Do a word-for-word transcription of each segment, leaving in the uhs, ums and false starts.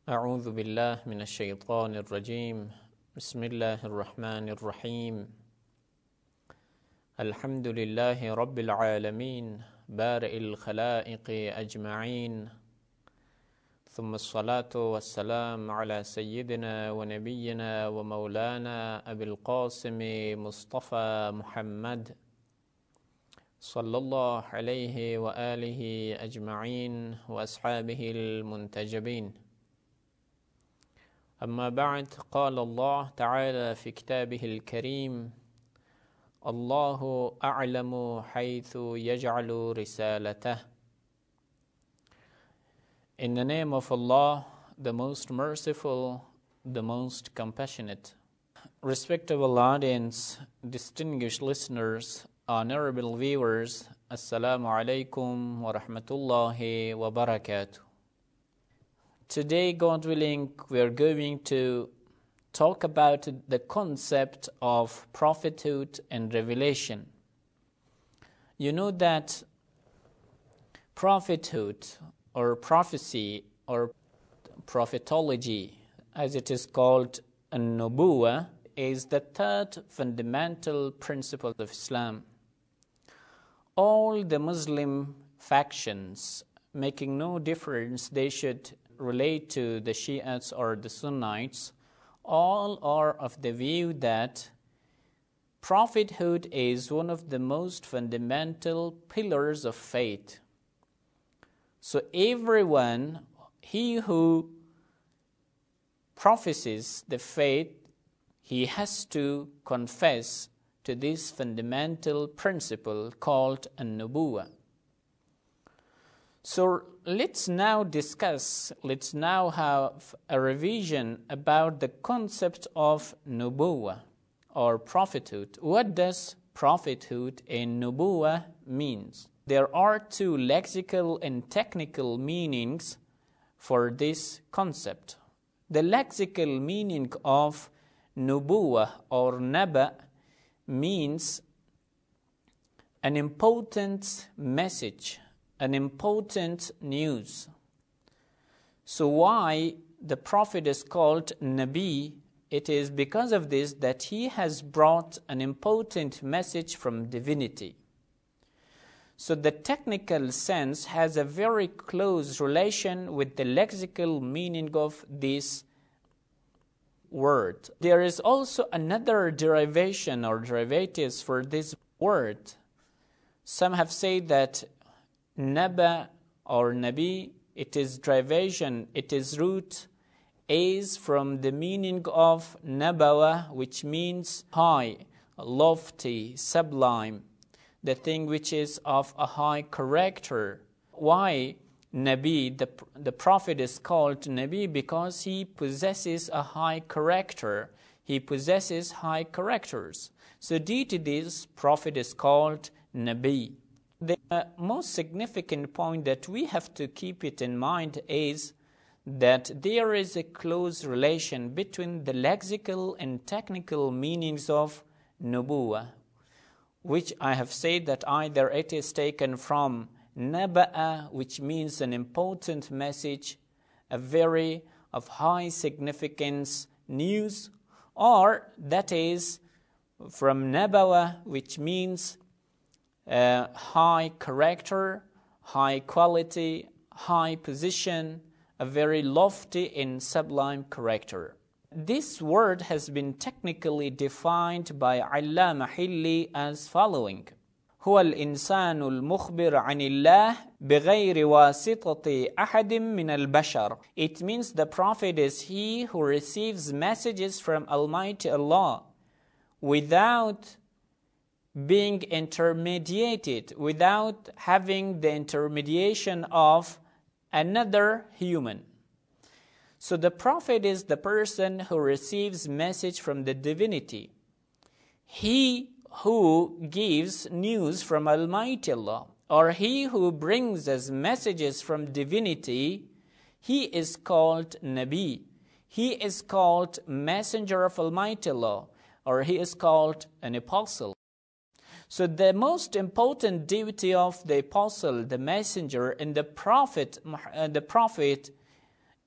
أعوذ بالله من الشيطان الرجيم بسم الله الرحمن الرحيم الحمد لله رب العالمين بارئ الخلائق أجمعين ثم الصلاة والسلام على سيدنا ونبينا ومولانا أبي القاسم مصطفى محمد صلى الله عليه وآله أجمعين وأصحابه المنتجبين. أما بعد، قال الله تعالى في كتابه الكريم: الله أعلم حيث يجعل رسالته. In the name of Allah, the most merciful, the most compassionate. Respectable audience, distinguished listeners, honorable viewers, Assalamu alaikum wa rahmatullahi wa barakatuh. Today, God willing, we are going to talk about the concept of prophethood and revelation. You know that prophethood or prophecy or prophetology, as it is called, an-nubuwah, is the third fundamental principle of Islam. All the Muslim factions, making no difference, they should relate to the Shiites or the Sunnites, all are of the view that prophethood is one of the most fundamental pillars of faith. So everyone, he who professes the faith, he has to confess to this fundamental principle called an-nubuwah. So let's now discuss, let's now have a revision about the concept of nubuwah or prophethood. What does prophethood and nubuwah means? There are two lexical and technical meanings for this concept. The lexical meaning of nubuwah or naba means an important message, an important news. So why the Prophet is called Nabi? It is because of this that he has brought an important message from divinity. So the technical sense has a very close relation with the lexical meaning of this word. There is also another derivation or derivatives for this word. Some have said that Naba or Nabi, it is derivation, it is root, is from the meaning of Nabawa, which means high, lofty, sublime, the thing which is of a high character. Why Nabi, the, the Prophet is called Nabi? Because he possesses a high character. He possesses high characters. So due to this, Prophet is called Nabi. The most significant point that we have to keep it in mind is that there is a close relation between the lexical and technical meanings of nubuwah, which I have said that either it is taken from naba'a, which means an important message, a very of high significance news, or that is from nabawa, which means Uh, high character, high quality, high position, a very lofty and sublime character. This word has been technically defined by Allama Hilli as following: هو الإنسان المخبر عن الله بغير واسطة أحد من البشر. It means the Prophet is he who receives messages from Almighty Allah without being intermediated, without having the intermediation of another human. So the Prophet is the person who receives message from the divinity. He who gives news from Almighty Allah, or he who brings us messages from divinity, he is called Nabi. He is called messenger of Almighty Allah, or he is called an apostle. So the most important duty of the apostle, the messenger, and the prophet, uh, the prophet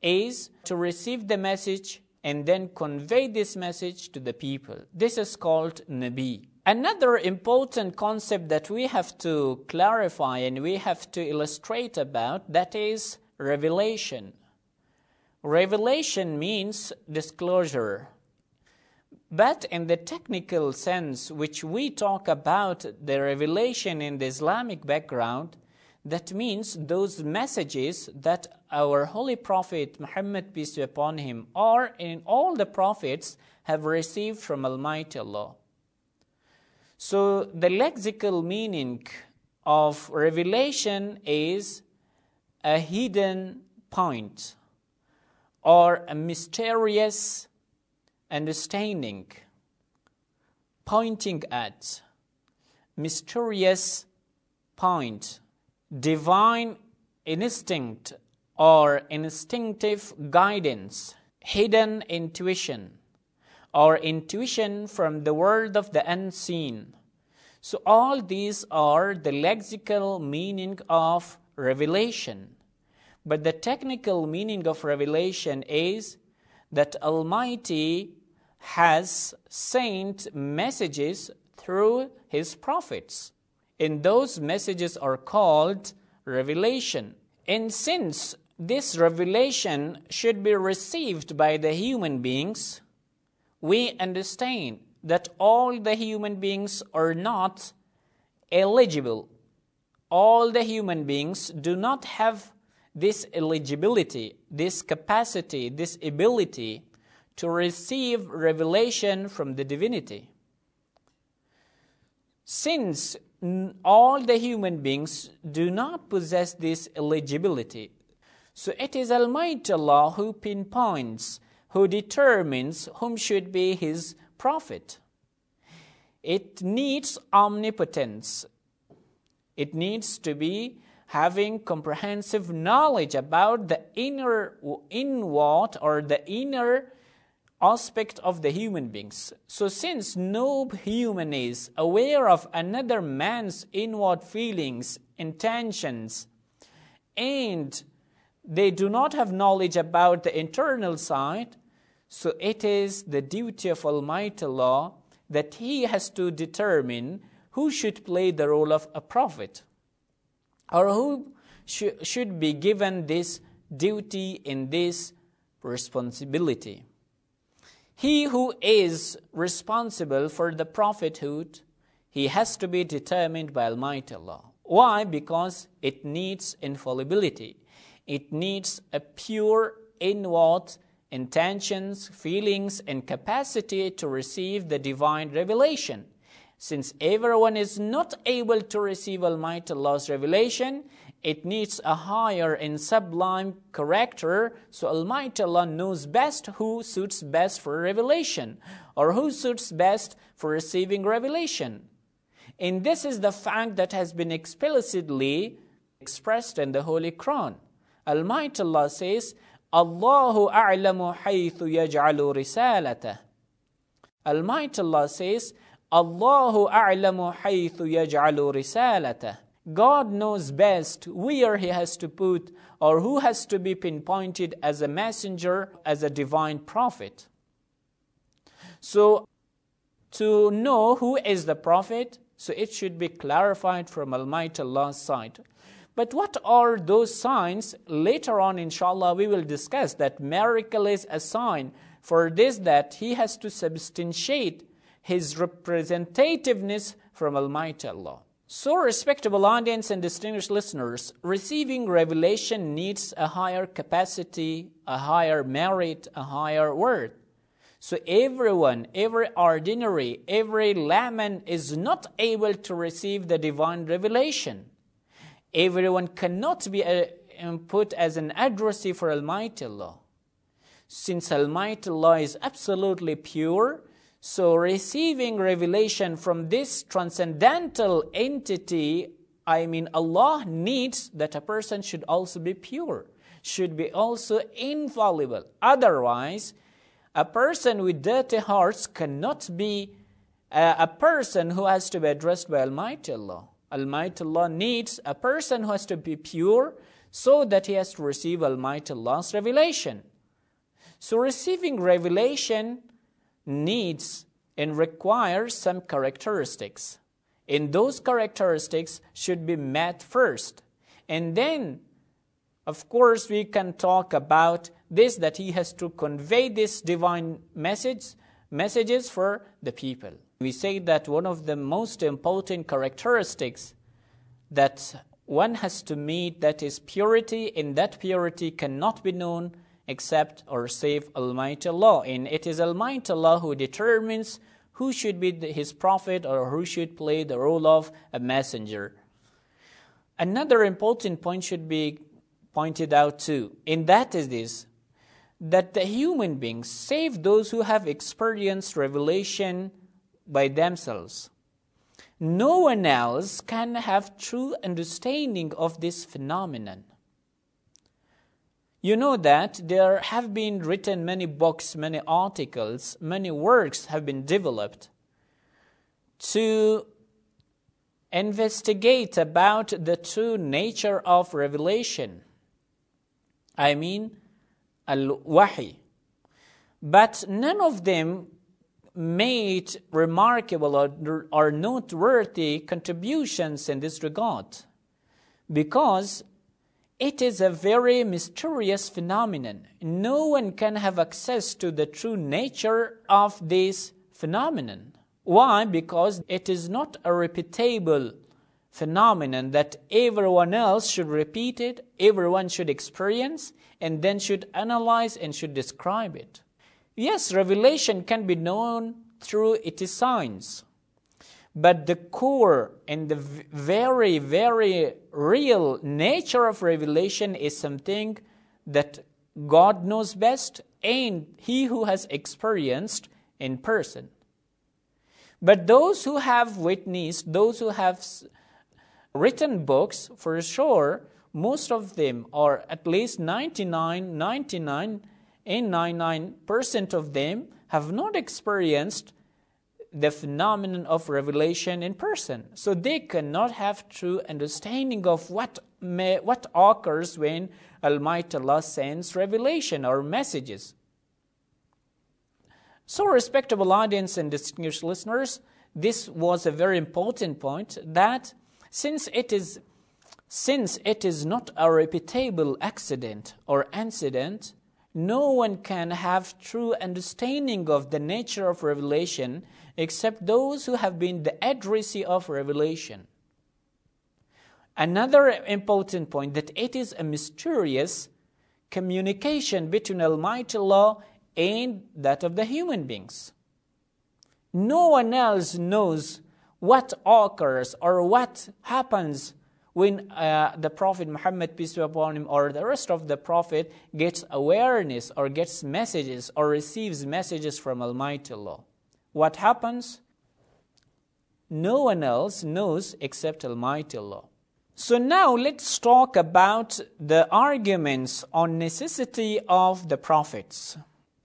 is to receive the message and then convey this message to the people. This is called Nabi. Another important concept that we have to clarify and we have to illustrate about, that is revelation. Revelation means disclosure. But in the technical sense, which we talk about the revelation in the Islamic background, that means those messages that our Holy Prophet Muhammad, peace be upon him, or in all the prophets have received from Almighty Allah. So the lexical meaning of revelation is a hidden point or a mysterious understanding, pointing at, mysterious point, divine instinct or instinctive guidance, hidden intuition, or intuition from the world of the unseen. So all these are the lexical meaning of revelation. But the technical meaning of revelation is that Almighty has sent messages through His prophets. And those messages are called revelation. And since this revelation should be received by the human beings, we understand that all the human beings are not eligible. All the human beings do not have this eligibility, this capacity, this ability to receive revelation from the divinity. Since all the human beings do not possess this eligibility, so it is Almighty Allah who pinpoints, who determines whom should be His prophet. It needs omnipotence. It needs to be having comprehensive knowledge about the inner, inward or the inner aspect of the human beings. So since no human is aware of another man's inward feelings, intentions, and they do not have knowledge about the internal side, so it is the duty of Almighty Allah that He has to determine who should play the role of a prophet, or who sh- should be given this duty and this responsibility. He who is responsible for the prophethood, he has to be determined by Almighty Allah. Why? Because it needs infallibility. It needs a pure inward intentions, feelings, and capacity to receive the divine revelation. Since everyone is not able to receive Almighty Allah's revelation, it needs a higher and sublime character, so Almighty Allah knows best who suits best for revelation, or who suits best for receiving revelation. And this is the fact that has been explicitly expressed in the Holy Quran. Almighty Allah says, Allahu a'lamu haythu yaj'alu risalatahu. Almighty Allah says, Allahu a'lamu haythu yaj'alu risalatahu. God knows best where He has to put or who has to be pinpointed as a messenger, as a divine prophet. So, to know who is the prophet, so it should be clarified from Almighty Allah's side. But what are those signs? Later on, inshallah, we will discuss that miracle is a sign for this, that He has to substantiate His representativeness from Almighty Allah. So, respectable audience and distinguished listeners, receiving revelation needs a higher capacity, a higher merit, a higher worth. So everyone, every ordinary, every layman is not able to receive the divine revelation. Everyone cannot be a, put as an addressee for Almighty Allah. Since Almighty Allah is absolutely pure, so receiving revelation from this transcendental entity, I mean Allah, needs that a person should also be pure, should be also infallible. Otherwise, a person with dirty hearts cannot be a, a person who has to be addressed by Almighty Allah. Almighty Allah needs a person who has to be pure, so that he has to receive Almighty Allah's revelation. So receiving revelation needs and requires some characteristics. And those characteristics should be met first. And then, of course, we can talk about this, that he has to convey this divine message, messages for the people. We say that one of the most important characteristics that one has to meet, that is purity, and that purity cannot be known except or save Almighty Allah. And it is Almighty Allah who determines who should be the, his prophet, or who should play the role of a messenger. Another important point should be pointed out too, and that is this, that the human beings, save those who have experienced revelation by themselves, no one else can have true understanding of this phenomenon. You know that there have been written many books, many articles, many works have been developed to investigate about the true nature of revelation. I mean, al-wahi. But none of them made remarkable or, or noteworthy contributions in this regard, because it is a very mysterious phenomenon. No one can have access to the true nature of this phenomenon. Why? Because it is not a repeatable phenomenon that everyone else should repeat it, everyone should experience, and then should analyze and should describe it. Yes, revelation can be known through its signs, but the core and the very, very real nature of revelation is something that God knows best, and He who has experienced in person. But those who have witnessed, those who have written books, for sure, most of them, or at least ninety-nine, ninety-nine, and ninety-nine percent of them have not experienced the phenomenon of revelation in person. So they cannot have true understanding of what may, what occurs when Almighty Allah sends revelation or messages. So, respectable audience and distinguished listeners, this was a very important point, that since it is since it is not a repeatable accident or incident, no one can have true understanding of the nature of revelation except those who have been the addressee of revelation. Another important point, that it is a mysterious communication between Almighty Allah and that of the human beings. No one else knows what occurs or what happens when uh, the Prophet Muhammad, peace be upon him, or the rest of the Prophet gets awareness or gets messages or receives messages from Almighty Allah. What happens? No one else knows except Almighty Allah. So now let's talk about the arguments on necessity of the prophets.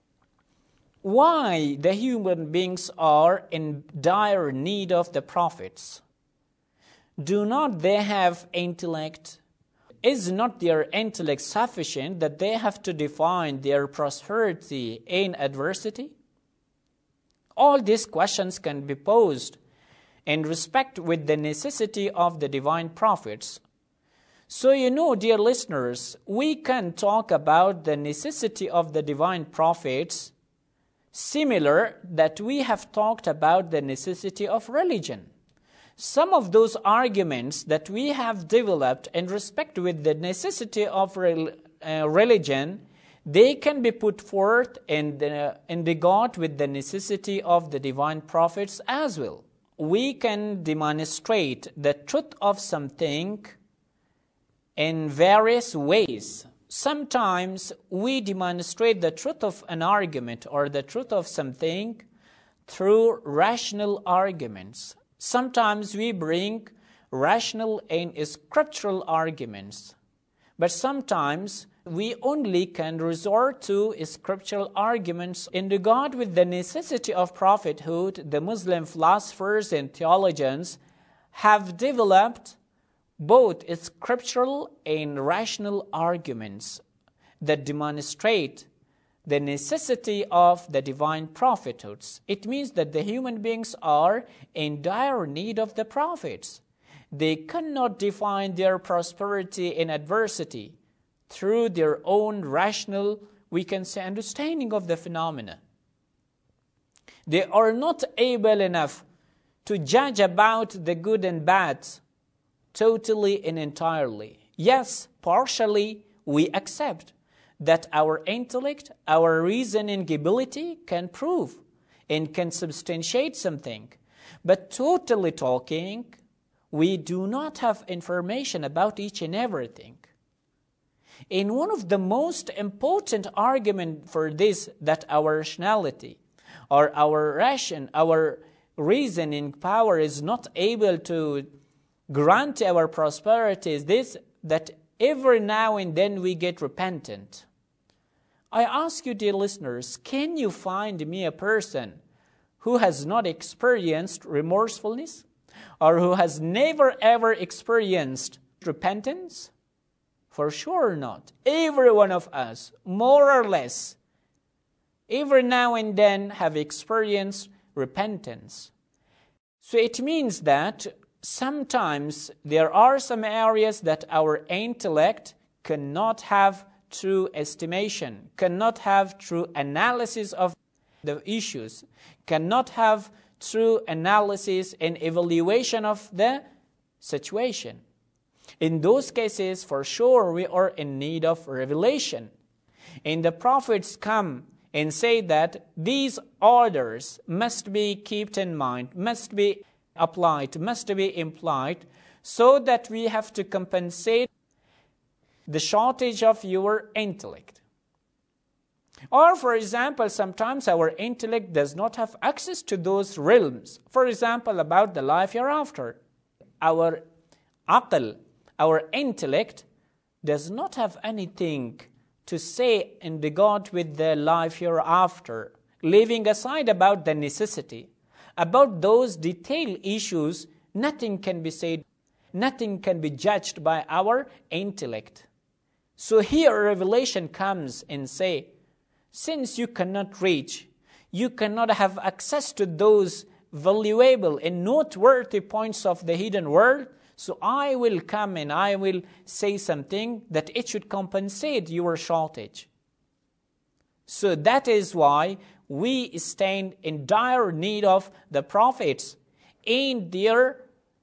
Why the human beings are in dire need of the prophets? Do not they have intellect? Is not their intellect sufficient that they have to define their prosperity in adversity? All these questions can be posed in respect with the necessity of the divine prophets. So you know, dear listeners, we can talk about the necessity of the divine prophets similar that we have talked about the necessity of religion. Some of those arguments that we have developed in respect with the necessity of re- uh, religion, they can be put forth in, the, in regard with the necessity of the divine prophets as well. We can demonstrate the truth of something in various ways. Sometimes we demonstrate the truth of an argument or the truth of something through rational arguments. Sometimes we bring rational and scriptural arguments. But sometimes we only can resort to scriptural arguments in regard with the necessity of prophethood. The Muslim philosophers and theologians have developed both scriptural and rational arguments that demonstrate the necessity of the divine prophethoods. It means that the human beings are in dire need of the prophets. They cannot define their prosperity in adversity through their own rational, we can say, understanding of the phenomena. They are not able enough to judge about the good and bad totally and entirely. Yes, partially we accept that our intellect, our reasoning ability can prove and can substantiate something. But totally talking, we do not have information about each and everything. And one of the most important arguments for this, that our rationality or our ration, our reasoning power is not able to grant our prosperity, is this, that every now and then we get repentant. I ask you, dear listeners, can you find me a person who has not experienced remorsefulness or who has never ever experienced repentance? For sure not. Every one of us, more or less, every now and then have experienced repentance. So it means that sometimes there are some areas that our intellect cannot have true estimation, cannot have true analysis of the issues, cannot have true analysis and evaluation of the situation. In those cases, for sure, we are in need of revelation. And the prophets come and say that these orders must be kept in mind, must be applied, must be implied, so that we have to compensate the shortage of your intellect. Or, for example, sometimes our intellect does not have access to those realms. For example, about the life hereafter. Our aql, our intellect, does not have anything to say in regard with the life hereafter, leaving aside about the necessity. About those detailed issues, nothing can be said, nothing can be judged by our intellect. So here revelation comes and say, since you cannot reach, you cannot have access to those valuable and noteworthy points of the hidden world, so I will come and I will say something that it should compensate your shortage. So that is why we stand in dire need of the prophets and their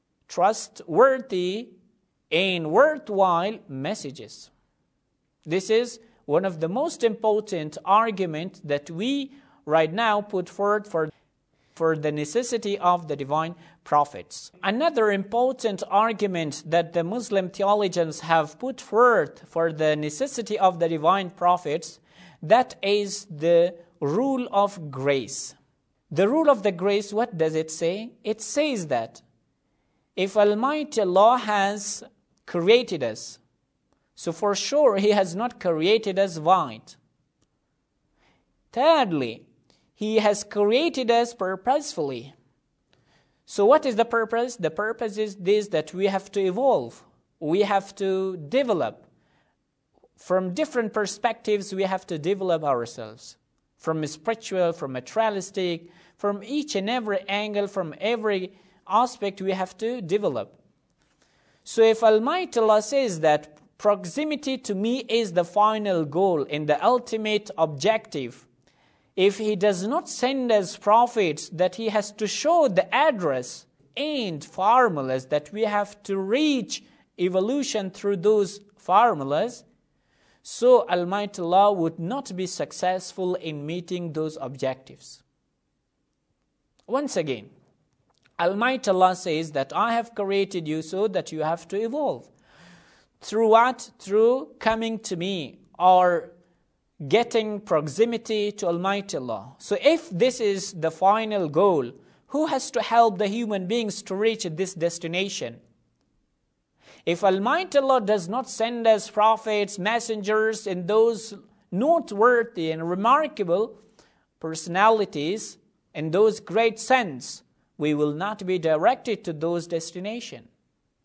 trustworthy and worthwhile messages. This is one of the most important arguments that we right now put forward for, for the necessity of the divine prophets. Another important argument that the Muslim theologians have put forth for the necessity of the divine prophets, that is the rule of grace. The rule of the grace, what does it say? It says that if Almighty Allah has created us, so for sure He has not created us void. Thirdly, He has created us purposefully. So what is the purpose? The purpose is this, that we have to evolve. We have to develop. From different perspectives, we have to develop ourselves. From spiritual, from materialistic, from each and every angle, from every aspect, we have to develop. So if Almighty Allah says that proximity to me is the final goal and the ultimate objective, if He does not send us prophets, that He has to show the address and formulas that we have to reach evolution through those formulas, so Almighty Allah would not be successful in meeting those objectives. Once again, Almighty Allah says that I have created you so that you have to evolve. Through what? Through coming to me or getting proximity to Almighty Allah. So if this is the final goal, who has to help the human beings to reach this destination? If Almighty Allah does not send us prophets, messengers, and those noteworthy and remarkable personalities and those great saints, we will not be directed to those destinations.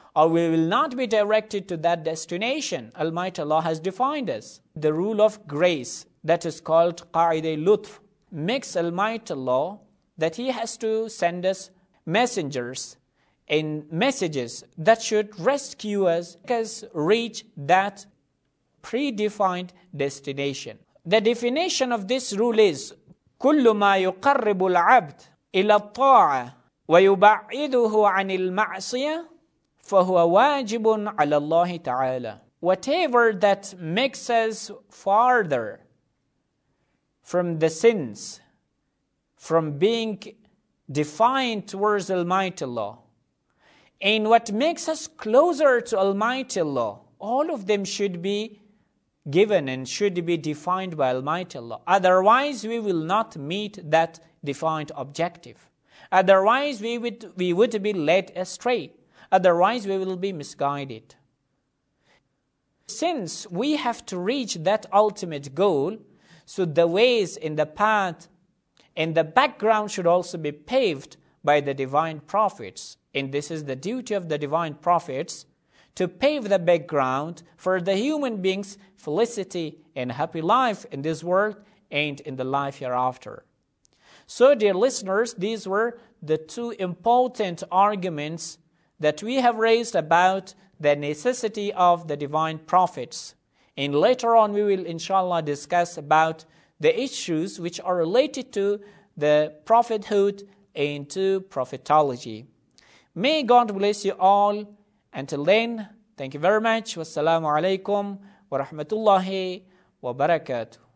or we will not be directed to that destination. Almighty Allah has defined us. The rule of grace, that is called Qa'idah Lutf, makes Almighty Allah that He has to send us messengers and messages that should rescue us, make us reach that predefined destination. The definition of this rule is كل ما يقرب العبد إلى الطاعة ويبعده عن المعصية فهو واجب على الله تعالى. Whatever that makes us farther from the sins, from being defiant towards Almighty Allah, and what makes us closer to Almighty Allah, all of them should be given and should be defined by Almighty Allah. Otherwise, we will not meet that defined objective. Otherwise, we would, we would be led astray. Otherwise, we will be misguided. Since we have to reach that ultimate goal, so the ways in the path and the background should also be paved by the divine prophets. And this is the duty of the divine prophets, to pave the background for the human beings' felicity and happy life in this world and in the life hereafter. So, dear listeners, these were the two important arguments that we have raised about the necessity of the divine prophets. And later on we will inshallah discuss about the issues which are related to the prophethood and to prophetology. May God bless you all. Until then, thank you very much. Wassalamu alaikum wa rahmatullahi wa barakatuh.